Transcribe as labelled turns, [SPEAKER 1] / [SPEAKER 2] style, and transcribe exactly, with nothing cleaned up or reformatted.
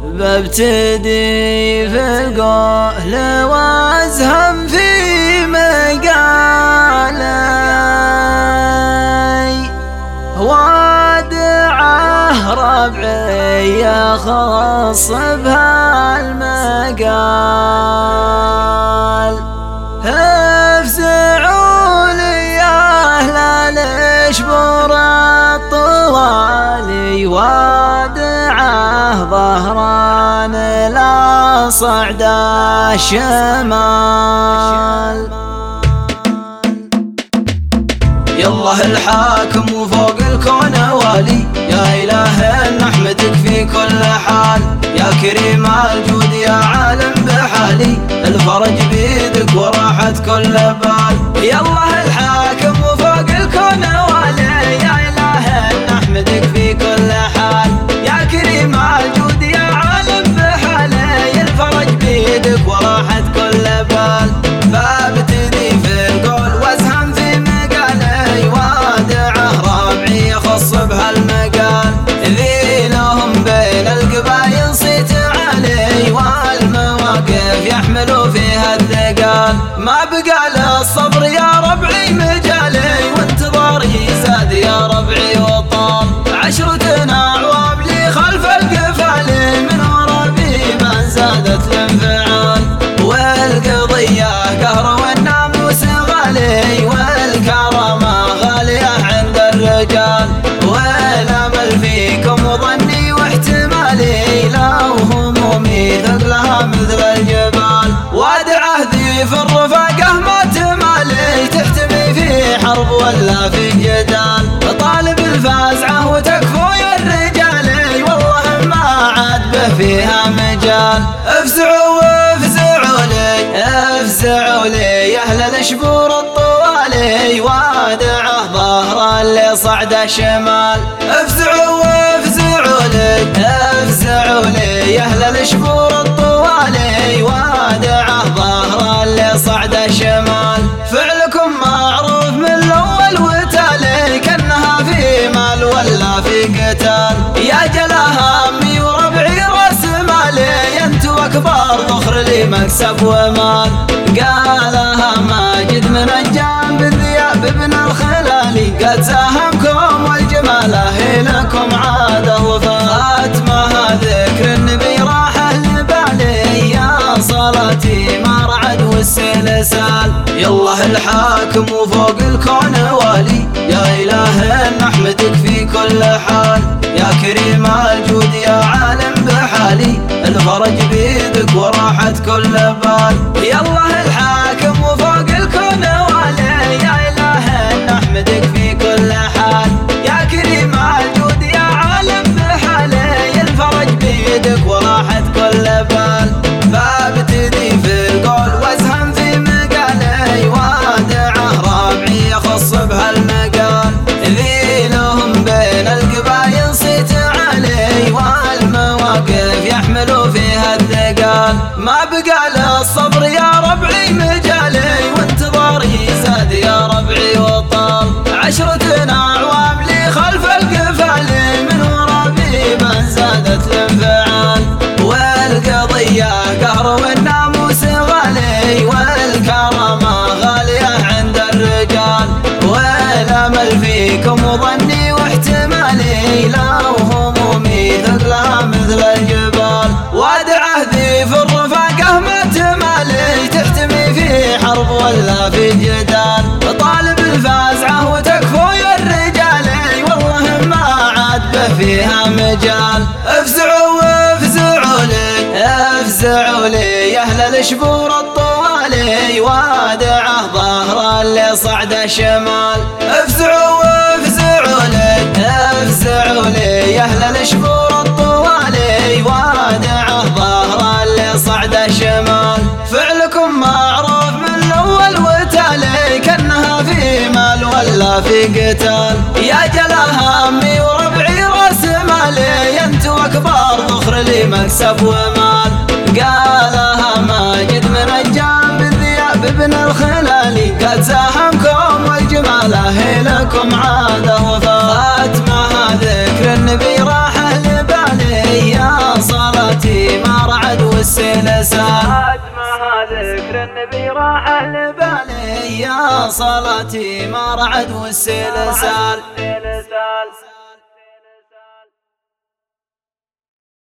[SPEAKER 1] ببتدي في القول وازهم في مقالي وادعه ربعي يخص بهالمقال افزعوا لي اهل الاشبور الطوالي وادعه ظهران لا صعد الشمال.
[SPEAKER 2] يالله الحاكم وفوق الكون والي، يا إله نحمدك في كل حال، يا كريم الجود يا عالم بحالي، الفرج بيدك وراحة كل بال. يالله الحاكم وفوق الكون والي، يا إله نحمدك في كل حال، يا كريم الجود يا عالم بحالي، الفرج بيدك وراحة كل بال. فابتدي في القول وازهم في مقالي وادعه ربعي يخص بهالمقال، ذي لهم بين القبايل صيت علي والمواقف يحملوا فيها الثقال. ما بقى للصبر يا ربعي مجالي وانتظاري زاد يا ربعي وطال، عشرتنا عوام لي خلف القفالي من وربي ما زادت الانفعال، والقضية قهر والناموس غالي والكرامة غالية عند الرجال، والامل فيكم وظني واحتمالي لو همومي ثقلها مثل الجبال، وادعه ذي في الرفاقة ما تمالي تحتمي في حرب ولا في جدال، طالب الفازعة وتكفو يا الرجال والله ما عاد به فيها مجال. افزعوا وافزعوا لي افزعوا لي يا اهل الاشبور الطوالي وادعه ظهر اللي صعد الشمال. افزعوا وافزعوا لي افزعوا لي يا اهل الاشبور الطوالي وادعه ظهر اللي صعد الشمال. فعلكم معروف من الاول وتالي كانها في مال ولا في قتال، يا جلاها امي وربعي راس مالي انتو اكبر ذخر لي مكسب ومال. قالها ماجد من الجنب الذياب ابن الخلالي قد ساهمكم والجمال هي لكم عاده وفاتمها ذكر النبي راح لبالي، يا صلاتي ما رعد والسيل سال. يالله الحاكم وفوق الكون والي، يا إله نحمدك في كل حال، يا كريم الجود يا عالم بحالي، الفرج بيدك وراحة كل بال. يالله الحاكم وفوق الكون والي، يا إله نحمدك في كل حال، يا كريم الجود يا عالم بحالي، الفرج بيدك وراحة كل بال. فابتدي في القول وازهم في مقالي وادعه ربعي يخص بهالمقال، ذي لهم بين القبايل صيت علي والمواقف يحملوا فيها الثقال. ما بقى للصبر يا ربعي مجالي وانتظاري زاد يا ربعي وطال، عشرتنا عوام لي خلف القفالي من وربي ما زادت الانفعال، والقضية قهر والناموس غالي والكرامة غالية عند الرجال، والامل فيكم وظني واحتمالي لو همومي ثقلها مثل الجبال، وادعه ذي في الرفاقة ما تمالي تحتمي في حرب ولا في جدال، طالب الفازعة وتكفو يا الرجال والله ما عاد به فيها مجال. افزعوا وافزعوا لي افزعوا لي يا اهل الاشبور الطوالي وادعه ظهر اللي صعد الشمال. افزعوا وافزعوا لي افزعوا لي يا اهل الاشبور الطوالي وادعه ظهر اللي صعد الشمال. فعلكم معروف من الاول وتالي كانها في مال ولا في قتال، يا جلاها امي وربعي راس مالي انتو اكبر ذخر لي مكسب ومال. قالها ماجد من الجنب الذياب ابن الخلالي قد زاحمكم والجمال هي لكم عاده وفاتمها ذكر النبي راح لبالي، يا صلاتي
[SPEAKER 1] راح البالي يا صلاتي ما رعد والسيل سال.